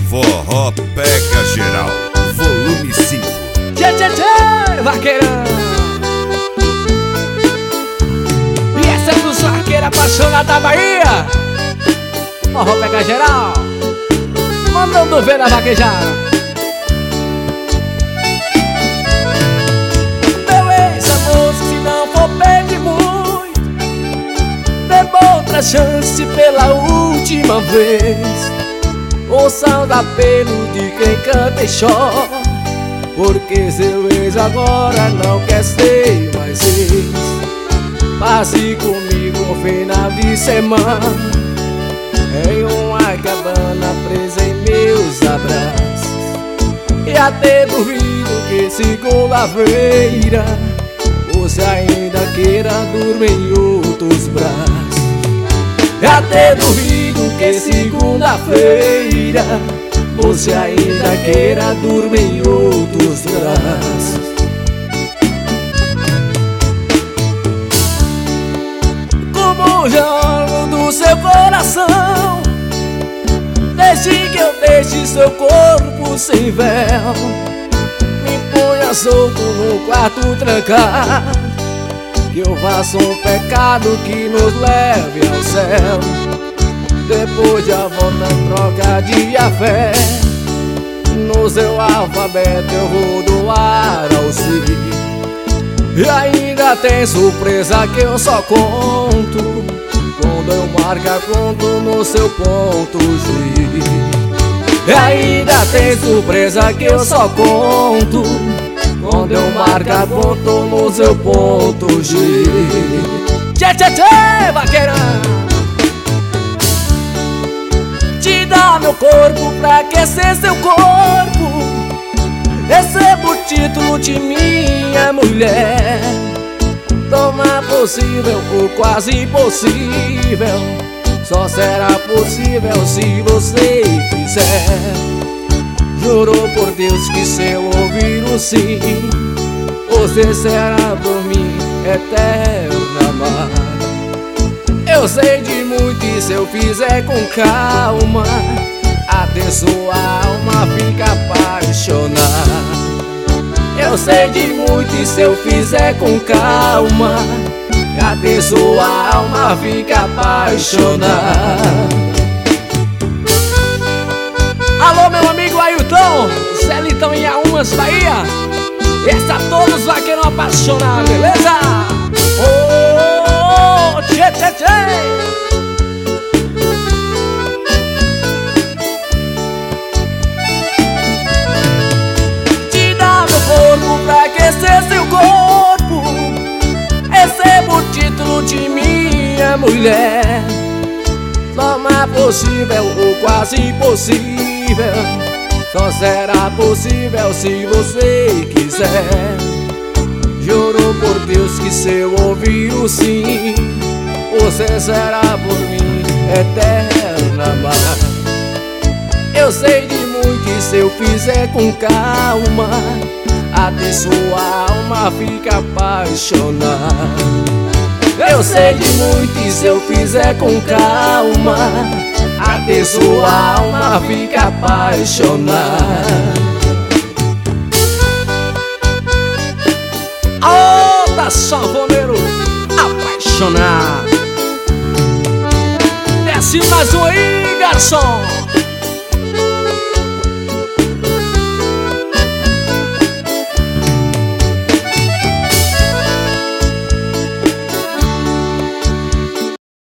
Forró Pega Geral, volume 5. Tchê, tchê, tchê, vaqueirão. E essa é dos vaqueiros apaixonados da Bahia. Forró Pega Geral, mandando ver na vaquejada. Meu ex-amor, se não for pedir muito, dê outra chance pela última vez. Ouça o apelo de quem canta e chora, porque seu ex agora não quer ser mais ex. Passe comigo um final de semana em uma cabana presa em meus abraços. E até duvido que segunda-feira você ainda queira dormir em outros braços. E até duvido que segunda-feira você ainda queira dormir em outros braços. Como o jogo do seu coração, deixe que eu deixe seu corpo sem véu. Me ponha solto no quarto trancado, que eu faço um pecado que nos leve ao céu. Depois de avó na troca de afé, no seu alfabeto eu vou doar ao si. E ainda tem surpresa que eu só conto quando eu marcar ponto no seu ponto G. E ainda tem surpresa que eu só conto quando eu marcar ponto no seu ponto G. Tchê, tchê, tchê, vaqueirão. Te dá meu corpo pra aquecer seu corpo, recebo o título de minha mulher. Toma possível ou quase impossível, só será possível se você quiser. Jurou por Deus que se eu ouvir o sim, você será por mim eterna amada. Eu sei de muito e se eu fizer com calma, até sua alma fica apaixonada. Eu sei de muito e se eu fizer com calma, até sua alma fica apaixonada. Alô, meu amigo Ailton, Celitão em Almas, Bahia. Esse a todos vaqueiros apaixonados, beleza? Oh, tchê, tchê, tchê. Te dá meu corpo pra aquecer seu corpo, recebo o título de minha mulher. Toma possível ou quase impossível, só será possível se você quiser. Juro por Deus que se eu ouvir o sim, você será por mim eterna amada. Eu sei de muito e se eu fizer com calma, até sua alma fica apaixonada. Eu sei de muito e se eu fizer com calma, até sua alma fica apaixonada. Oh, tá sanfoneiro apaixonado. Desce mais um aí, garçom.